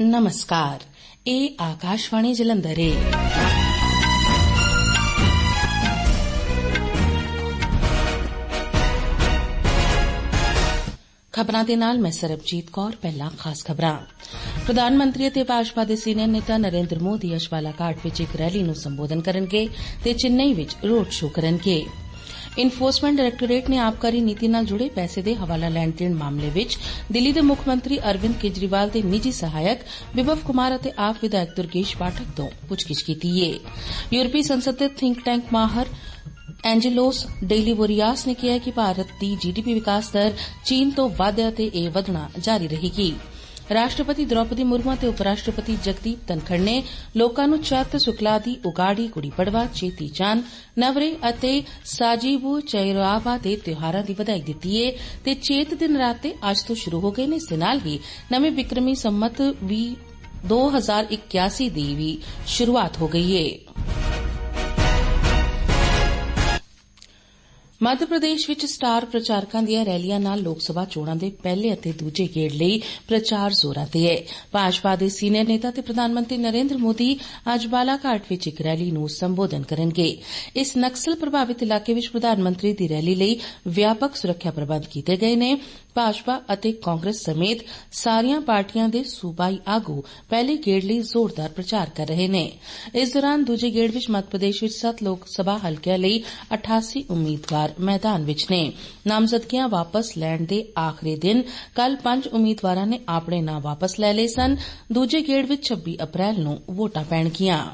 नमस्कार, ਇਹ ਆਕਾਸ਼ਵਾਣੀ ਜਲੰਧਰ ਹੈ। ਖਬਰਾਂ ਦੇ ਨਾਲ ਮੈਂ ਸਰਬਜੀਤ ਕੌਰ। ਪਹਿਲਾਂ ਖਾਸ ਖਬਰਾਂ। ਪ੍ਰਧਾਨ ਮੰਤਰੀ ਅਤੇ ਭਾਜਪਾ ਦੇ ਸੀਨੀਅਰ ਨੇਤਾ ਨਰਿੰਦਰ ਮੋਦੀ ਅੱਜ ਬਾਲਾਘਾਟ ਵਿੱਚ ਇੱਕ ਰੈਲੀ ਨੂੰ ਸੰਬੋਧਨ ਕਰਨਗੇ ਤੇ ਚੇਨਈ ਵਿੱਚ ਰੋਡ ਸ਼ੋਅ ਕਰਨਗੇ। ਇਨਫੋਰਸਮੈਂਟ ਡਾਇਰੈਕਟੋਰੇਟ ਨੇ ਆਬਕਾਰੀ ਨੀਤੀ ਨਾਲ ਜੁੜੇ ਪੈਸੇ ਦੇ ਹਵਾਲਾ ਲੈਣ ਦੇਣ ਮਾਮਲੇ ਵਿੱਚ ਦਿੱਲੀ ਦੇ ਮੁੱਖ ਮੰਤਰੀ ਅਰਵਿੰਦ ਕੇਜਰੀਵਾਲ ਦੇ ਨਿੱਜੀ ਸਹਾਇਕ ਵਿਭਵ ਕੁਮਾਰ ਅਤੇ ਆਪ ਵਿਧਾਇਕ ਦੁਰਗੇਸ਼ ਪਾਠਕ ਤੋਂ ਪੁੱਛਗਿੱਛ ਕੀਤੀ ਹੈ। ਯੂਰਪੀ ਸੰਸਦ ਦੇ ਥਿੰਕ ਟੈਂਕ ਮਾਹਰ ਐਂਜੇਲੋਸ ਡੇਲੀਵੋਰੀਆਸ ਨੇ ਕਿਹਾ ਕਿ ਭਾਰਤ ਦੀ ਜੀਡੀਪੀ ਵਿਕਾਸ ਦਰ ਚੀਨ ਤੋਂ ਵੱਧ ਹੈ ਅਤੇ ਇਹ ਵਧਣਾ ਜਾਰੀ ਰਹੇਗੀ। ਰਾਸ਼ਟਰਪਤੀ ਦ੍ਰੌਪਦੀ ਮੁਰਮੂ ਅਤੇ ਉਪ ਰਾਸ਼ਟਰਪਤੀ ਜਗਦੀਪ ਧਨਖੜ ਨੇ ਲੋਕਾਂ ਨੂੰ ਚੈਤ ਸ਼ੁਕਲਾ ਦੀ ਉਗਾੜੀ, ਗੁੜੀ ਪੜਵਾ, ਚੇਤੀ ਚੰਦ, ਨਵਰੇ ਅਤੇ ਸਾਜੀਬੂ ਚੈਰਾਵਾ ਦੇ ਤਿਉਹਾਰਾਂ ਦੀ ਵਧਾਈ ਦਿੱਤੀ ਹੈ ਤੇ ਚੇਤ ਦਿਨ ਰਾਤੇ ਅੱਜ ਤੋਂ ਸ਼ੁਰੂ ਹੋ ਗਏ ਨੇ। ਇਸ ਦੇ ਨਾਲ ਹੀ ਨਵੇਂ ਬਿਕਰਮੀ ਸੰਮਤ 2081 ਦੀ ਵੀ ਸ਼ੁਰੂਆਤ ਹੋ ਗਈ ਹੈ। ਮੱਧ ਪ੍ਰਦੇਸ਼ ਵਿੱਚ ਸਟਾਰ ਪ੍ਰਚਾਰਕਾਂ ਦੀਆਂ ਰੈਲੀਆਂ ਨਾਲ ਲੋਕ ਸਭਾ ਚੋਣਾਂ ਦੇ ਪਹਿਲੇ ਅਤੇ ਦੂਜੇ ਗੇੜ ਲਈ ਪ੍ਰਚਾਰ ਜ਼ੋਰਾਂ ਤੇ ਹੈ। ਭਾਜਪਾ ਦੇ ਸੀਨੀਅਰ ਨੇਤਾ ਤੇ ਪ੍ਰਧਾਨ ਮੰਤਰੀ ਨਰਿੰਦਰ ਮੋਦੀ ਅੱਜ ਬਾਲਾਘਾਟ ਵਿੱਚ ਇੱਕ ਰੈਲੀ ਨੂੰ ਸੰਬੋਧਨ ਕਰਨਗੇ। ਇਸ ਨਕਸਲ ਪ੍ਰਭਾਵਿਤ ਇਲਾਕੇ ਵਿੱਚ ਪ੍ਰਧਾਨ ਮੰਤਰੀ ਦੀ ਰੈਲੀ ਲਈ ਵਿਆਪਕ ਸੁਰੱਖਿਆ ਪ੍ਰਬੰਧ ਕੀਤੇ ਗਏ ਨੇ। ਭਾਜਪਾ ਅਤੇ ਕਾਂਗਰਸ ਸਮੇਤ ਸਾਰੀਆਂ ਪਾਰਟੀਆਂ ਦੇ ਸੂਬਾਈ ਆਗੂ ਪਹਿਲੇ ਗੇੜ ਲਈ ਜ਼ੋਰਦਾਰ ਪ੍ਰਚਾਰ ਕਰ ਰਹੇ ਨੇ। ਇਸ ਦੌਰਾਨ ਦੂਜੇ ਗੇੜ ਵਿੱਚ ਮੱਧ ਪ੍ਰਦੇਸ਼ ਵਿੱਚ 7 ਲੋਕ ਸਭਾ ਹਲਕਿਆਂ ਲਈ 88 ਉਮੀਦਵਾਰ ਮੈਦਾਨ ਵਿੱਚ ਨੇ। ਨਾਮਜ਼ਦਗੀਆਂ ਵਾਪਸ ਲੈਣ ਦੇ ਆਖਰੀ ਦਿਨ ਕੱਲ 5 ਉਮੀਦਵਾਰਾਂ ਨੇ ਆਪਣੇ ਨਾਂ ਵਾਪਸ ਲੈ ਲਏ ਸਨ। ਦੂਜੇ ਗੇੜ ਵਿੱਚ 26 ਅਪ੍ਰੈਲ ਨੂੰ ਵੋਟਾਂ ਪੈਣਗੀਆਂ।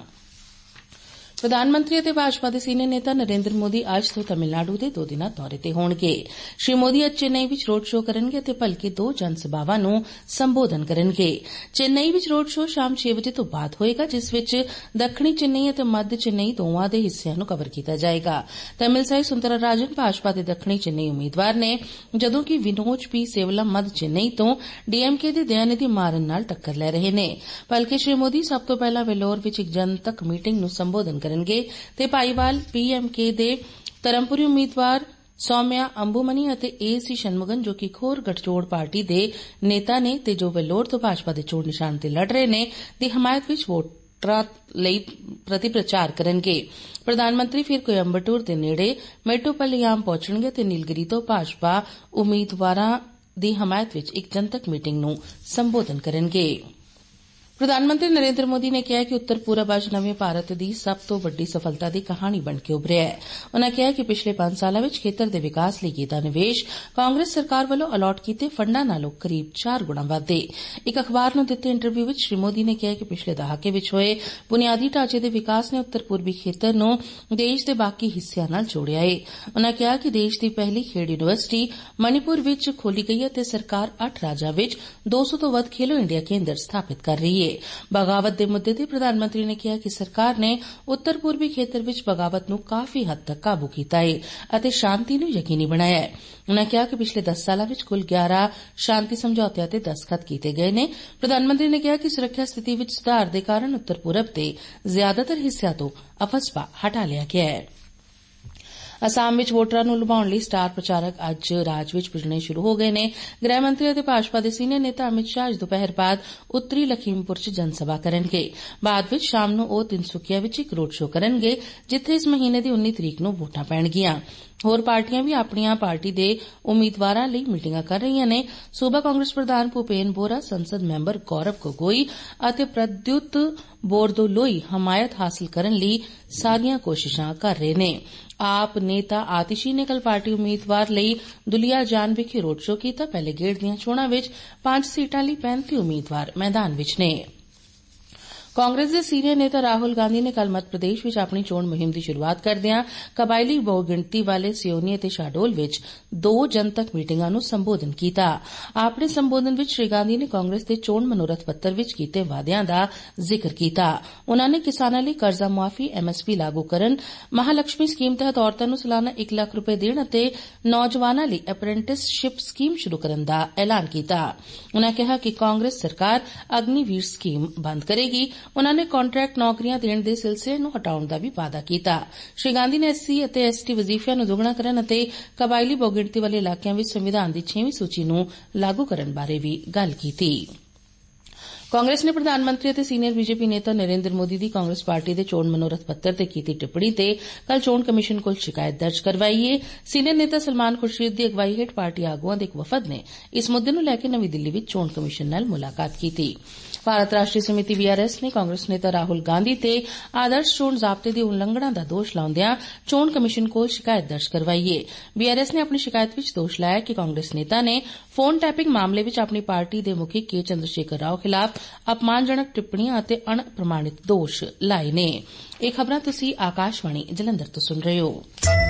ਪ੍ਰਧਾਨ ਮੰਤਰੀ ਅਤੇ ਭਾਜਪਾ ਦੇ ਸੀਨੀਅਰ ਨੇਤਾ ਨਰਿੰਦਰ ਮੋਦੀ ਅੱਜ ਤੋਂ ਤਮਿਲਨਾਡੂ ਦੇ 2 ਦਿਨਾਂ ਦੌਰੇ ਤੇ ਹੋਣਗੇ। ਸ਼੍ਰੀ ਮੋਦੀ ਅੱਜ ਚੇਨਈ ਵਿੱਚ ਰੋਡ ਸ਼ੋਅ ਕਰਨਗੇ ਅਤੇ ਭਲਕੇ 2 ਜਨ ਸਭਾਵਾਂ ਨੂੰ ਸੰਬੋਧਨ ਕਰਨਗੇ। ਚੇਨਈ ਵਿੱਚ ਰੋਡ ਸ਼ੋਅ ਸ਼ਾਮ 6 ਵਜੇ ਤੋਂ ਬਾਅਦ ਹੋਏਗਾ, ਜਿਸ ਵਿੱਚ ਦੱਖਣੀ ਚੇਨਈ ਅਤੇ ਮੱਧ ਚੇਨਈ ਦੋਵਾਂ ਦੇ ਹਿੱਸਿਆਂ ਨੂੰ ਕਵਰ ਕੀਤਾ ਜਾਏਗਾ। ਤਮਿਲਸਾਈ ਸੁੰਦਰਾ ਰਾਜਨ ਭਾਜਪਾ ਦੇ ਦੱਖਣੀ ਚੇਨਈ ਉਮੀਦਵਾਰ ਨੇ, ਜਦੋਂ ਕਿ ਵਿਨੋਜ ਪੀ ਸੇਵਲਮ ਮੱਧ ਚੇਨਈ ਤੋਂ ਡੀਐਮਕੇ ਦੇ ਦਯਾਨਿਧੀ ਮਾਰਨ ਨਾਲ ਟੱਕਰ ਲੈ ਰਹੇ ਨੇ। ਭਲਕੇ ਸ਼੍ਰੀ ਮੋਦੀ ਸਭ ਤੋਂ ਪਹਿਲਾਂ ਵੇਲੋਰ ਵਿੱਚ ਇੱਕ ਜਨਤਕ ਮੀਟਿੰਗ ਨੂੰ ਸੰਬੋਧਨ ਕਰਨਗੇ ਤੇ ਭਾਈਵਾਲ ਪੀਐਮਕੇ ਦੇ ਧਰਮਪੁਰੀ ਉਮੀਦਵਾਰ ਸੌਮਿਆ ਅੰਬੂਮਨੀ ਅਤੇ ਏਸੀ ਸ਼ਨਮੁਗਨ, ਜੋ ਕਿ ਇੱਕ ਹੋਰ ਗਠਜੋੜ ਪਾਰਟੀ ਦੇ ਨੇਤਾ ਨੇ ਤੇ ਜੋ ਵੇਲੋਰ ਤੋਂ ਭਾਜਪਾ ਦੇ ਚੋਣ ਨਿਸ਼ਾਨ ਤੇ ਲੜ ਰਹੇ ਨੇ, ਦੀ ਹਮਾਇਤ ਵਿੱਚ ਵੋਟਰਾਂ ਲਈ ਪ੍ਰਤੀ ਪ੍ਰਚਾਰ ਕਰਨਗੇ। ਪ੍ਰਧਾਨ ਮੰਤਰੀ ਫਿਰ ਕੋਇੰਬਟੂਰ ਦੇ ਨੇੜੇ ਮੈਟੂਪਲਿਆਮ ਪਹੁੰਚਣਗੇ ਤੇ ਨੀਲਗਿਰੀ ਤੋਂ ਭਾਜਪਾ ਉਮੀਦਵਾਰਾਂ ਦੀ ਹਮਾਇਤ ਵਿੱਚ ਇੱਕ ਜਨਤਕ ਮੀਟਿੰਗ ਨੂੰ ਸੰਬੋਧਨ ਕਰਨਗੇ। ਪ੍ਰਧਾਨ ਮੰਤਰੀ ਨਰਿੰਦਰ ਮੋਦੀ ਨੇ ਕਿਹਾ ਕਿ ਉੱਤਰ ਪੂਰਬ ਅੱਜ ਨਵੇਂ ਭਾਰਤ ਦੀ ਸਭ ਤੋਂ ਵੱਡੀ ਸਫਲਤਾ ਦੀ ਕਹਾਣੀ ਬਣ ਕੇ ਉਭਰਿਆ ਹੈ। ਉਨ੍ਹਾਂ ਕਿਹਾ ਕਿ ਪਿਛਲੇ 5 ਸਾਲਾਂ ਵਿੱਚ ਖੇਤਰ ਦੇ ਵਿਕਾਸ ਲਈ ਕੀਤਾ ਨਿਵੇਸ਼ ਕਾਂਗਰਸ ਸਰਕਾਰ ਵੱਲੋਂ ਅਲਾਟ ਕੀਤੇ ਫੰਡਾਂ ਨਾਲੋਂ ਕਰੀਬ 4 ਗੁਣਾ ਵੱਧ ਹੈ। ਇੱਕ ਅਖਬਾਰ ਨੂੰ ਦਿੱਤੇ ਇੰਟਰਵਿਊ ਵਿੱਚ ਸ਼੍ਰੀ ਮੋਦੀ ਨੇ ਕਿਹਾ ਕਿ ਪਿਛਲੇ ਦਹਾਕੇ ਵਿੱਚ ਹੋਏ ਬੁਨਿਆਦੀ ਢਾਂਚੇ ਦੇ ਵਿਕਾਸ ਨੇ ਉੱਤਰ ਪੂਰਬੀ ਖੇਤਰ ਨੂੰ ਦੇਸ਼ ਦੇ ਬਾਕੀ ਹਿੱਸਿਆਂ ਨਾਲ ਜੋੜਿਆ ਹੈ। ਉਨ੍ਹਾਂ ਕਿਹਾ ਕਿ ਦੇਸ਼ ਦੀ ਪਹਿਲੀ ਖੇਡ ਯੂਨੀਵਰਸਿਟੀ ਮਣੀਪੁਰ ਵਿੱਚ ਖੋਲੀ ਗਈ ਹੈ ਤੇ ਸਰਕਾਰ 8 ਰਾਜਾਂ ਵਿੱਚ 200 ਤੋਂ ਵੱਧ ਖੇਲੋ ਇੰਡੀਆ ਕੇਂਦਰ ਸਥਾਪਿਤ ਕਰ ਰਹੀ ਹੈ। ਬਗਾਵਤ ਦੇ ਮੁੱਦੇ ਤੇ ਪ੍ਰਧਾਨ ਮੰਤਰੀ ਨੇ ਕਿਹਾ ਕਿ ਸਰਕਾਰ ਨੇ ਉੱਤਰ ਪੂਰਬੀ ਖੇਤਰ ਵਿੱਚ ਬਗਾਵਤ ਨੂੰ ਕਾਫੀ ਹੱਦ ਤੱਕ ਕਾਬੂ ਕੀਤਾ ਹੈ ਅਤੇ ਸ਼ਾਂਤੀ ਨੂੰ ਯਕੀਨੀ ਬਣਾਇਆ ਹੈ। ਉਨ੍ਹਾਂ ਕਿਹਾ ਕਿ ਪਿਛਲੇ 10 ਸਾਲਾਂ ਵਿੱਚ ਕੁੱਲ 11 ਸ਼ਾਂਤੀ ਸਮਝੌਤਿਆਂ ਤੇ ਦਸਤਖਤ ਕੀਤੇ ਗਏ ਨੇ। ਪ੍ਰਧਾਨ ਮੰਤਰੀ ਨੇ ਕਿਹਾ ਕਿ ਸੁਰੱਖਿਆ ਸਥਿਤੀ ਵਿੱਚ ਸੁਧਾਰ ਦੇ ਕਾਰਨ ਉੱਤਰ ਪੂਰਬ ਦੇ ਜ਼ਿਆਦਾਤਰ ਹਿੱਸਿਆਂ ਤੋਂ ਅਫਸਪਾ ਹਟਾ ਲਿਆ ਗਿਆ ਹੈ। ਅਸਾਮ ਵਿੱਚ ਵੋਟਰਾਂ ਨੂੰ ਲੁਭਾਉਣ ਲਈ ਸਟਾਰ ਪ੍ਰਚਾਰਕ ਅੱਜ ਰਾਜ ਵਿੱਚ ਪੁੱਜਣੇ ਸ਼ੁਰੂ ਹੋ ਗਏ ਨੇ। ਗ੍ਰਹਿ ਮੰਤਰੀ ਅਤੇ ਭਾਜਪਾ ਦੇ ਸੀਨੀਅਰ ਨੇਤਾ ਅਮਿਤ ਸ਼ਾਹ ਅੱਜ ਦੁਪਹਿਰ ਬਾਅਦ ਉੱਤਰੀ ਲਖੀਮਪੁਰ 'ਚ ਜਨ ਸਭਾ ਕਰਨਗੇ। ਬਾਅਦ ਵਿੱਚ ਸ਼ਾਮ ਨੂੰ ਉਹ ਤਿਨਸੁਕੀਆ ਵਿੱਚ ਇੱਕ ਰੋਡ ਸ਼ੋਅ ਕਰਨਗੇ, ਜਿੱਥੇ ਇਸ ਮਹੀਨੇ ਦੀ 19 ਤਰੀਕ ਨੂੰ ਵੋਟਾਂ ਪੈਣਗੀਆਂ। ਹੋਰ ਪਾਰਟੀਆਂ ਵੀ ਆਪਣੀਆਂ ਪਾਰਟੀ ਦੇ ਉਮੀਦਵਾਰਾਂ ਲਈ ਮੀਟਿੰਗਾਂ ਕਰ ਰਹੀਆਂ ਨੇ। ਸੂਬਾ ਕਾਂਗਰਸ ਪ੍ਰਧਾਨ ਭੂਪੇਨ ਬੋਰਾ, ਸੰਸਦ ਮੈਂਬਰ ਗੌਰਵ ਗੋਗੋਈ ਅਤੇ ਪ੍ਰਦਯੁਤ ਬੋਰਦੋਲੋਈ ਹਮਾਇਤ ਹਾਸਲ ਕਰਨ ਲਈ ਸਾਰੀਆਂ ਕੋਸ਼ਿਸ਼ਾਂ ਕਰ ਰਹੇ ਨੇ। ਆਪ ਨੇਤਾ ਆਤਿਸ਼ੀ ਨੇ ਕੱਲ ਪਾਰਟੀ ਉਮੀਦਵਾਰ ਲਈ ਦੁਲੀਆਜਾਨ ਵਿਖੇ ਰੋਡ ਸ਼ੋਅ ਕੀਤਾ। ਪਹਿਲੇ ਗੇੜ ਦੀਆਂ ਚੋਣਾਂ ਵਿੱਚ 5 ਸੀਟਾਂ ਲਈ 35 ਉਮੀਦਵਾਰ ਮੈਦਾਨ ਵਿੱਚ ਨੇ। ਕਾਂਗਰਸ ਦੇ ਸੀਨੀਅਰ ਨੇਤਾ ਰਾਹੁਲ ਗਾਂਧੀ ਨੇ ਕੱਲ ਮੱਧ ਪ੍ਰਦੇਸ਼ ਵਿੱਚ ਆਪਣੀ ਚੋਣ ਮੁਹਿੰਮ ਦੀ ਸ਼ੁਰੂਆਤ ਕਰਦਿਆਂ ਕਬਾਇਲੀ ਬਹੁਗਿਣਤੀ ਵਾਲੇ ਸਿਓਨੀ ਅਤੇ ਸ਼ਾਹਡੋਲ ਵਿੱਚ 2 ਜਨਤਕ ਮੀਟਿੰਗਾਂ ਨੂੰ ਸੰਬੋਧਨ ਕੀਤਾ। ਆਪਣੇ ਸੰਬੋਧਨ ਵਿੱਚ ਸ਼੍ਰੀ ਗਾਂਧੀ ਨੇ ਕਾਂਗਰਸ ਦੇ ਚੋਣ ਮਨੋਰਥ ਪੱਤਰ ਵਿੱਚ ਕੀਤੇ ਵਾਅਦਿਆਂ ਦਾ ਜ਼ਿਕਰ ਕੀਤਾ। ਉਨ੍ਹਾਂ ਨੇ ਕਿਸਾਨਾਂ ਲਈ ਕਰਜ਼ਾ ਮੁਆਫੀ, ਐਮਐਸਪੀ ਲਾਗੂ ਕਰਨ, ਮਹਾਲਕਸ਼ਮੀ ਸਕੀਮ ਤਹਿਤ ਔਰਤਾਂ ਨੂੰ ਸਾਲਾਨਾ 1 ਲੱਖ ਰੁਪਏ ਦੇਣ ਅਤੇ ਨੌਜਵਾਨਾਂ ਲਈ ਅਪ੍ਰੈਂਟਿਸਸ਼ਿਪ ਸਕੀਮ ਸ਼ੁਰੂ ਕਰਨ ਦਾ ਐਲਾਨ ਕੀਤਾ। ਉਨ੍ਹਾਂ ਕਿਹਾ ਕਿ ਕਾਂਗਰਸ ਸਰਕਾਰ ਅਗਨੀਵੀਰ ਸਕੀਮ ਬੰਦ ਕਰੇਗੀ। ਉਨ੍ਹਾਂ ਨੇ ਕੰਟਰੈਕਟ ਨੌਕਰੀਆਂ ਦੇਣ ਦੇ ਸਿਲਸਿਲੇ ਨੂੰ ਹਟਾਉਣ ਦਾ ਵੀ ਵਾਅਦਾ ਕੀਤਾ। ਸ਼੍ਰੀ ਗਾਂਧੀ ਨੇ ਐਸਸੀ ਅਤੇ ਐਸਟੀ ਵਜ਼ੀਫਿਆਂ ਨੂੰ ਦੁੱਗਣਾ ਕਰਨ ਅਤੇ ਕਬਾਇਲੀ ਬਹੁਗਿਣਤੀ ਵਾਲੇ ਇਲਾਕਿਆਂ ਵਿੱਚ ਸੰਵਿਧਾਨ ਦੀ 6ਵੀਂ ਸੂਚੀ ਨੂੰ ਲਾਗੂ ਕਰਨ ਬਾਰੇ ਵੀ ਗੱਲ ਕੀਤੀ। ਕਾਂਗਰਸ ਨੇ ਪ੍ਰਧਾਨ ਮੰਤਰੀ ਅਤੇ ਸੀਨੀਅਰ ਬੀਜੇਪੀ ਨੇਤਾ ਨਰਿੰਦਰ ਮੋਦੀ ਦੀ ਕਾਂਗਰਸ ਪਾਰਟੀ ਦੇ ਚੋਣ ਮਨੋਰਥ ਪੱਤਰ ਤੇ ਕੀਤੀ ਟਿੱਪਣੀ ਤੇ ਕੱਲ ਚੋਣ ਕਮਿਸ਼ਨ ਕੋਲ ਸ਼ਿਕਾਇਤ ਦਰਜ ਕਰਵਾਈ ਏ। ਸੀਨੀਅਰ ਨੇਤਾ ਸਲਮਾਨ ਖੁਰਸ਼ੀਦ ਦੀ ਅਗਵਾਈ ਹੇਠ ਪਾਰਟੀ ਆਗੂਆਂ ਦੇ ਇੱਕ ਵਫਦ ਨੇ ਇਸ ਮੁੱਦੇ ਨੂੰ ਲੈ ਕੇ ਨਵੀਂ ਦਿੱਲੀ ਵਿੱਚ ਚੋਣ ਕਮਿਸ਼ਨ ਨਾਲ ਮੁਲਾਕਾਤ ਕੀਤੀ। ਭਾਰਤ ਰਾਸ਼ਟਰੀ ਸਮਿਤੀ BRS ਨੇ ਕਾਂਗਰਸ ਨੇਤਾ ਰਾਹੁਲ ਗਾਂਧੀ ਤੇ ਆਦਰਸ਼ ਚੋਣ ਜ਼ਾਬਤੇ ਦੀ ਉਲੰਘਣਾ ਦਾ ਦੋਸ਼ ਲਾਉਂਦਿਆਂ ਚੋਣ ਕਮਿਸ਼ਨ ਕੋਲ ਸ਼ਿਕਾਇਤ ਦਰਜ ਕਰਵਾਈ ਏ। BRS ਨੇ ਆਪਣੀ ਸ਼ਿਕਾਇਤ ਵਿੱਚ ਦੋਸ਼ ਲਾਇਆ ਕਿ ਕਾਂਗਰਸ ਨੇਤਾ ਨੇ ਫੋਨ ਟੈਪਿੰਗ ਮਾਮਲੇ ਵਿੱਚ ਆਪਣੀ ਪਾਰਟੀ ਦੇ ਮੁਖੀ ਕੇ ਚੰਦਰਸ਼ੇਖਰ ਰਾਓ ਖਿਲਾਫ਼ ਅਪਮਾਨਜਨਕ ਟਿੱਪਣੀਆਂ ਅਤੇ ਅਣਪ੍ਰਮਾਣਿਤ ਦੋਸ਼ ਲਾਏ ਨੇ। ਇਹ ਖਬਰਾਂ ਤੁਸੀਂ ਆਕਾਸ਼ਵਾਣੀ ਜਲੰਧਰ ਤੋਂ ਸੁਣ ਰਹੇ ਹੋ।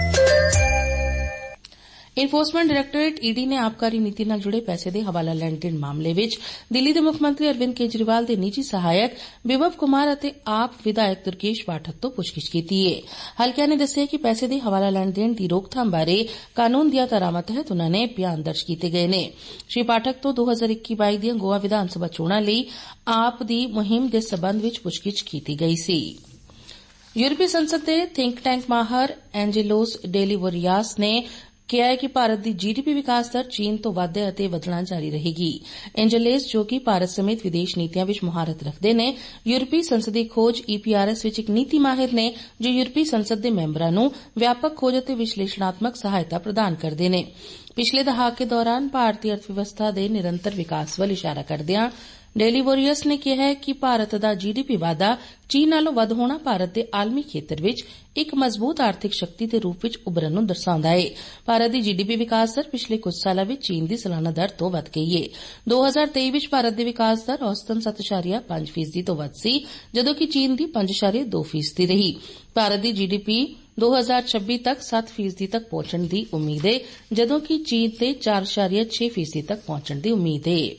ਇਨਫੋਰਸਮੈਂਟ ਡਾਇਰੈਕਟੋਰੇਟ ED ਨੇ ਆਬਕਾਰੀ ਨੀਤੀ ਨਾਲ ਜੁੜੇ ਪੈਸੇ ਦੇ ਹਵਾਲਾ ਲੈਣ ਦੇਣ ਮਾਮਲੇ ਵਿੱਚ ਦਿੱਲੀ ਦੇ ਮੁੱਖ ਮੰਤਰੀ ਅਰਵਿੰਦ ਕੇਜਰੀਵਾਲ ਦੇ ਨਿੱਜੀ ਸਹਾਇਕ ਵਿਭਵ ਕੁਮਾਰ ਅਤੇ ਆਪ ਵਿਧਾਇਕ ਦੁਰਗੇਸ਼ ਪਾਠਕ ਤੋਂ ਪੁੱਛਗਿੱਛ ਕੀਤੀ ਏ। ਹਲਕਿਆਂ ਨੇ ਦੱਸਿਆ ਕਿ ਪੈਸੇ ਦੇ ਹਵਾਲਾ ਲੈਣ ਦੇਣ ਦੀ ਰੋਕਥਾਮ ਬਾਰੇ ਕਾਨੂੰਨ ਦੀਆਂ ਧਾਰਾਵਾਂ ਤਹਿਤ ਉਨ੍ਹਾਂ ਨੇ ਬਿਆਨ ਦਰਜ ਕੀਤੇ ਗਏ ਨੇ। ਸ਼੍ਰੀ ਪਾਠਕ ਤੋਂ 2021-22 ਦੀਆਂ ਗੋਆ ਵਿਧਾਨ ਸਭਾ ਚੋਣਾਂ ਲਈ ਆਪ ਦੀ ਮੁਹਿੰਮ ਦੇ ਸਬੰਧ ਵਿੱਚ ਪੁੱਛਗਿੱਛ ਕੀਤੀ ਗਈ ਸੀ। ਯੂਰਪੀ ਸੰਸਦ ਦੇ ਥਿੰਕ ਟੈਂਕ ਮਾਹਰ ਐਂਜੇਲੋਸ ਡੇਲੀਵੋਰੀਆਸ ਨੇ ਕਿਹਾ ਹੈ ਕਿ ਭਾਰਤ ਦੀ GDP ਵਿਕਾਸ ਦਰ ਚੀਨ ਤੋਂ ਵੱਧ ਹੈ ਅਤੇ ਵਧਣਾ ਜਾਰੀ ਰਹੇਗੀ। ਐਂਜੇਲੇਸ, ਜੋ ਕਿ ਭਾਰਤ ਸਮੇਤ ਵਿਦੇਸ਼ ਨੀਤੀਆਂ ਵਿੱਚ ਮੁਹਾਰਤ ਰੱਖਦੇ ਨੇ, ਯੂਰਪੀ ਸੰਸਦੀ ਖੋਜ EPRS ਵਿੱਚ ਇੱਕ ਨੀਤੀ ਮਾਹਿਰ ਨੇ ਜੋ ਯੂਰਪੀ ਸੰਸਦ ਦੇ ਮੈਂਬਰਾਂ ਨੂੰ ਵਿਆਪਕ ਖੋਜ ਅਤੇ ਵਿਸ਼ਲੇਸ਼ਣਾਤਮਕ ਸਹਾਇਤਾ ਪ੍ਰਦਾਨ ਕਰਦੇ ਨੇ। ਪਿਛਲੇ ਦਹਾਕੇ ਦੌਰਾਨ ਭਾਰਤੀ ਅਰਥ ਵਿਵਸਥਾ ਦੇ ਨਿਰੰਤਰ ਵਿਕਾਸ ਵੱਲ ਇਸ਼ਾਰਾ ਕਰਦਿਆਂ ਡੇਲੀਵੋਰੀਅਸ ਨੇ ਕਿਹਾ ਹੈ ਕਿ ਭਾਰਤ ਦਾ GDP ਵਾਧਾ ਚੀਨ ਨਾਲੋਂ ਵੱਧ ਹੋਣਾ ਭਾਰਤ ਦੇ ਆਲਮੀ ਖੇਤਰ ਵਿੱਚ ਇੱਕ ਮਜ਼ਬੂਤ ਆਰਥਿਕ ਸ਼ਕਤੀ ਦੇ ਰੂਪ ਵਿੱਚ ਉਭਰਨ ਨੂੰ ਦਰਸਾਉਂਦਾ ਹੈ। ਭਾਰਤ ਦੀ GDP ਵਿਕਾਸ ਦਰ ਪਿਛਲੇ ਕੁਝ ਸਾਲਾਂ ਵਿੱਚ ਚੀਨ ਦੀ ਸਾਲਾਨਾ ਦਰ ਤੋਂ ਵੱਧ ਗਈ ਹੈ। 2023 ਵਿੱਚ ਭਾਰਤ ਦੀ ਵਿਕਾਸ ਦਰ ਔਸਤਨ 7.5% ਤੋਂ ਵੱਧ ਸੀ, ਜਦੋਂ ਕਿ ਚੀਨ ਦੀ 5.2% ਰਹੀ। ਭਾਰਤ ਦੀ GDP 2026 ਤੱਕ 7% ਤੱਕ ਪਹੁੰਚਣ ਦੀ ਉਮੀਦ ਹੈ, ਜਦੋਂ ਕਿ ਚੀਨ ਦੇ 4.6% ਤੱਕ ਪਹੁੰਚਣ ਦੀ ਉਮੀਦ ਹੈ।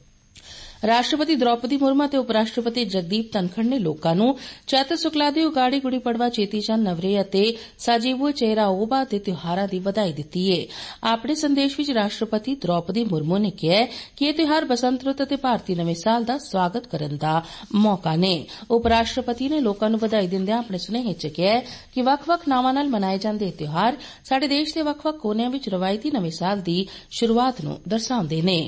ਰਾਸ਼ਟਰਪਤੀ ਦ੍ਰੌਪਦੀ ਮੁਰਮੂ ਅਤੇ ਉਪ ਰਾਸ਼ਟਰਪਤੀ ਜਗਦੀਪ ਧਨਖੜ ਨੇ ਲੋਕਾਂ ਨੂੰ ਚੈਤਰ ਸੁਕਲਾਦੀ ਉਗਾੜੀ ਗੁੜੀ ਪੜਵਾ ਚੇਤੀ ਚੰਦ ਨਵਰੇ ਅਤੇ ਸਾਜੀਬੂ ਚੇਹਰਾ ਓਬਾ ਦੇ ਤਿਉਹਾਰਾਂ ਦੀ ਵਧਾਈ ਦਿੱਤੀ ਹੈ। ਆਪਣੇ ਸੰਦੇਸ਼ ਵਿੱਚ ਰਾਸ਼ਟਰਪਤੀ ਦ੍ਰੌਪਦੀ ਮੁਰਮੂ ਨੇ ਕਿਹਾ ਕਿ ਇਹ ਤਿਉਹਾਰ ਬਸੰਤ ਰੁੱਤ ਅਤੇ ਭਾਰਤੀ ਨਵੇਂ ਸਾਲ ਦਾ ਸਵਾਗਤ ਕਰਨ ਦਾ ਮੌਕਾ ਨੇ। ਉਪ ਰਾਸ਼ਟਰਪਤੀ ਨੇ ਲੋਕਾਂ ਨੂੰ ਵਧਾਈ ਦਿੰਦਿਆਂ ਆਪਣੇ ਸੁਨੇਹੇ 'ਚ ਕਿਹਾ ਕਿ ਵੱਖ-ਵੱਖ ਨਾਵਾਂ ਨਾਲ ਮਨਾਏ ਜਾਂਦੇ ਇਹ ਤਿਉਹਾਰ ਸਾਡੇ ਦੇਸ਼ ਦੇ ਵੱਖ-ਵੱਖ ਕੋਨਿਆਂ ਵਿੱਚ ਰਵਾਇਤੀ ਨਵੇਂ ਸਾਲ ਦੀ ਸ਼ੁਰੂਆਤ ਨੂੰ ਦਰਸਾਉਂਦੇ ਨੇ।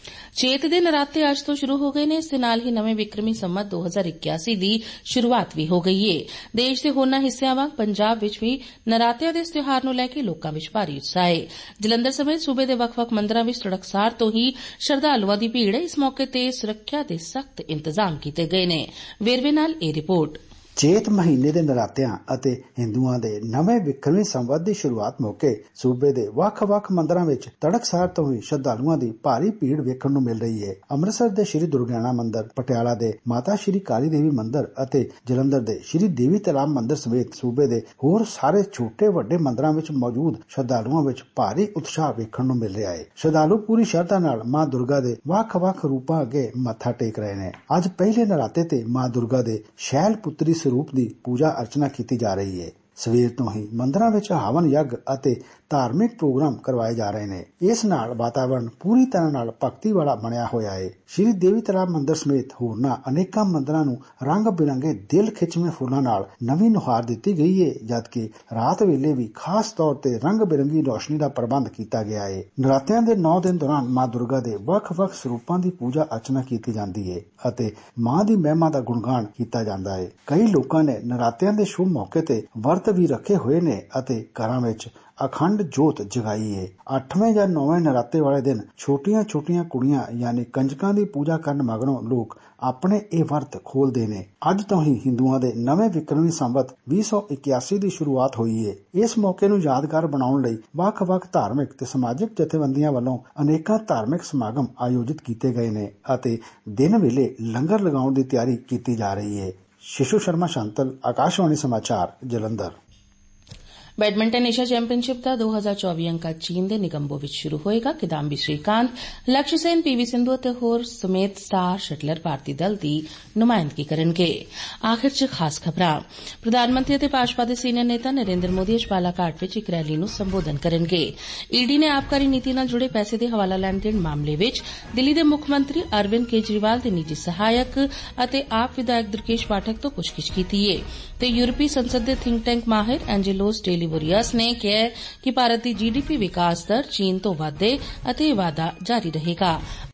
ਚੇਤ ਦੇ ਨਰਾਤੇ ਅੱਜ ਤੋਂ ਸ਼ੁਰੂ ਹੋ ਗਏ ਨੇ। ਇਸ ਦੇ ਨਾਲ ਹੀ ਨਵੇਂ ਵਿਕਰਮੀ ਸੰਮਤ 2081 ਦੀ ਸ਼ੁਰੂਆਤ ਵੀ ਹੋ ਗਈ ਏ। ਦੇਸ਼ ਦੇ ਹੋਰਨਾਂ ਹਿੱਸਿਆਂ ਵਾਂਗ ਪੰਜਾਬ ਵਿੱਚ ਵੀ ਨਰਾਤਿਆਂ ਦੇ ਇਸ ਤਿਉਹਾਰ ਨੂੰ ਲੈ ਕੇ ਲੋਕਾਂ ਵਿੱਚ ਭਾਰੀ ਉਤਸ਼ਾਹ ਹੈ। ਜਲੰਧਰ ਸਮੇਤ ਸੂਬੇ ਦੇ ਵੱਖ-ਵੱਖ ਮੰਦਰਾਂ ਵਿੱਚ ਤੜਕਸਾਰ ਤੋਂ ਹੀ ਸ਼ਰਧਾਲੂਆਂ ਦੀ ਭੀੜ ਹੈ। ਇਸ ਮੌਕੇ ਤੇ ਸੁਰੱਖਿਆ ਦੇ ਸਖਤ ਇੰਤਜ਼ਾਮ ਕੀਤੇ ਗਏ ਨੇ। ਵੇਰਵੇ ਨਾਲ ਇਹ ਰਿਪੋਰਟ। ਚੇਤ ਮਹੀਨੇ ਦੇ ਨਰਾਤਿਆਂ ਅਤੇ ਹਿੰਦੂਆਂ ਦੇ ਨਵੇਂ ਵਿਕਰਮੀ ਸੰਵਤ ਦੀ ਸ਼ੁਰੂਆਤ ਮੌਕੇ ਸੂਬੇ ਦੇ ਵੱਖ-ਵੱਖ ਮੰਦਰਾਂ ਵਿੱਚ ਤੜਕਸਾਰ ਤੋਂ ਹੀ ਸ਼ਰਧਾਲੂਆਂ ਦੀ ਭਾਰੀ ਭੀੜ ਵੇਖਣ ਨੂੰ ਮਿਲ ਰਹੀ ਹੈ। ਅੰਮ੍ਰਿਤਸਰ ਦੇ ਸ਼੍ਰੀ ਦੁਰਗਿਆਣਾ ਮੰਦਿਰ, ਪਟਿਆਲਾ ਦੇ ਮਾਤਾ ਸ਼੍ਰੀ ਕਾਲੀ ਦੇਵੀ ਮੰਦਿਰ ਅਤੇ ਜਲੰਧਰ ਦੇ ਸ਼੍ਰੀ ਦੇਵੀ ਤਲਾਬ ਮੰਦਿਰ ਸਮੇਤ ਸੂਬੇ ਦੇ ਹੋਰ ਸਾਰੇ ਛੋਟੇ ਵੱਡੇ ਮੰਦਰਾਂ ਵਿੱਚ ਮੌਜੂਦ ਸ਼ਰਧਾਲੂਆਂ ਵਿੱਚ ਭਾਰੀ ਉਤਸ਼ਾਹ ਵੇਖਣ ਨੂੰ ਮਿਲ ਰਿਹਾ ਹੈ। ਸ਼ਰਧਾਲੂ ਪੂਰੀ ਸ਼ਰਧਾ ਨਾਲ ਮਾਂ ਦੁਰਗਾ ਦੇ ਵੱਖ-ਵੱਖ ਰੂਪਾਂ ਅੱਗੇ ਮੱਥਾ ਟੇਕ ਰਹੇ ਨੇ। ਅੱਜ ਪਹਿਲੇ ਨਰਾਤੇ ਤੇ ਮਾਂ ਦੁਰਗਾ ਦੇ ਸ਼ੈਲ ਪੁੱਤਰੀ ਰੂਪ ਦੀ ਪੂਜਾ ਅਰਚਨਾ ਕੀਤੀ ਜਾ ਰਹੀ ਹੈ। ਸਵੇਰ ਤੋਂ ਹੀ ਮੰਦਰਾਂ ਵਿੱਚ ਹਵਨ ਯੱਗ ਅਤੇ ਧਾਰਮਿਕ ਪ੍ਰੋਗਰਾਮ ਕਰਵਾਏ ਜਾ ਰਹੇ ਨੇ। ਇਸ ਨਾਲ ਵਾਤਾਵਰਣ ਪੂਰੀ ਤਰ੍ਹਾਂ ਨਾਲ ਭਗਤੀ ਵਾਲਾ ਬਣਿਆ ਹੋਇਆ ਹੈ। ਸ਼੍ਰੀ ਦੇਵੀ ਤਲਾਬ ਮੰਦਿਰ ਸਮੇਤ ਹੋਰਨਾਂ ਅਨੇਕਾਂ ਮੰਦਰਾਂ ਨੂੰ ਰੰਗ ਬਿਰੰਗੇ ਦਿਲ ਖਿੱਚਵੇਂ ਫੁੱਲਾਂ ਨਾਲ ਨਵੀਂ ਨੁਹਾਰ ਦਿੱਤੀ ਗਈ ਹੈ, ਜਦਕਿ ਰਾਤ ਵੇਲੇ ਵੀ ਖਾਸ ਤੌਰ ਤੇ ਰੰਗ ਬਿਰੰਗੀ ਰੋਸ਼ਨੀ ਦਾ ਪ੍ਰਬੰਧ ਕੀਤਾ ਗਿਆ ਹੈ। ਨਰਾਤਿਆਂ ਦੇ 9 ਦਿਨ ਦੌਰਾਨ ਮਾਂ ਦੁਰਗਾ ਦੇ ਵੱਖ-ਵੱਖ ਸਰੂਪਾਂ ਦੀ ਪੂਜਾ ਅਰਚਨਾ ਕੀਤੀ ਜਾਂਦੀ ਹੈ ਅਤੇ ਮਾਂ ਦੀ ਮਹਿਮਾ ਦਾ ਗੁਣਗਾਨ ਕੀਤਾ ਜਾਂਦਾ ਹੈ। ਕਈ ਲੋਕਾਂ ਨੇ ਨਰਾਤਿਆਂ ਦੇ ਸ਼ੁਭ ਮੌਕੇ ਤੇ ਵਰਤ ਵੀ ਰੱਖੇ ਹੋਏ ਨੇ ਅਤੇ ਘਰਾਂ ਵਿੱਚ ਅਖੰਡ ਜੋਤ ਜਗਾਈ ਹੈ। 8ਵੇਂ ਜਾਂ 9ਵੇਂ ਨਰਾਤੇ ਵਾਲੇ ਦਿਨ ਛੋਟੀਆਂ-ਛੋਟੀਆਂ ਕੁੜੀਆਂ ਯਾਨੀ ਕੰਜਕਾਂ ਦੀ ਪੂਜਾ ਕਰਨ ਮਗਰੋਂ ਲੋਕ ਆਪਣੇ ਇਹ ਵਰਤ ਖੋਲਦੇ ਨੇ। ਅੱਜ ਤੋਂ ਹੀ ਹਿੰਦੂਆਂ ਦੇ ਨਵੇਂ ਵਿਕਰਮੀ ਸੰਵਤ 2081 ਦੀ ਸ਼ੁਰੂਆਤ ਹੋਈ ਹੈ। ਇਸ ਮੌਕੇ ਨੂੰ ਯਾਦਗਾਰ ਬਣਾਉਣ ਲਈ ਵੱਖ-ਵੱਖ ਧਾਰਮਿਕ ਤੇ ਸਮਾਜਿਕ ਜਥੇਬੰਦੀਆਂ ਵੱਲੋਂ ਅਨੇਕਾਂ ਧਾਰਮਿਕ ਸਮਾਗਮ ਆਯੋਜਿਤ ਕੀਤੇ ਗਏ ਨੇ ਅਤੇ ਦਿਨ ਵੇਲੇ ਲੰਗਰ ਲਗਾਉਣ ਦੀ ਤਿਆਰੀ ਕੀਤੀ ਜਾ ਰਹੀ ਹੈ। शिशु शर्मा शांतल, आकाशवाणी समाचार, जलंधर। बैडमिंटन एशिया चैंपियनशिप का 2024 अंक चीन के निगम्बो विच शुरू होएगा। किदांबी श्रीकांत, लक्ष्य सेन, PV सिंधु ते होर समेत स्टार शटलर भारतीय दल की नुमाइंदगी करनगे। आखिर च खास खबरां। प्रधानमंत्री ते भाजपा के सीनियर नेता नरेंद्र मोदी अज बालाघाट विच एक रैली नूं संबोधन करनगे। ईडी ने आबकारी नीति नाल जुड़े पैसे दे हवाला लैण देण मामले विच दिल्ली दे मुख मंत्री अरविंद केजरीवाल दे निजी सहायक अते आप विधायक दुर्गेश पाठक तो पुछगिछ कीती है ते यूरोपी संसद दे थिंक टैंक माहिर एंजेलोस डेलीवोरियस ने कहा कि भारत की GDP विकास दर चीन तो वध है अते वाधा जारी रहेगा।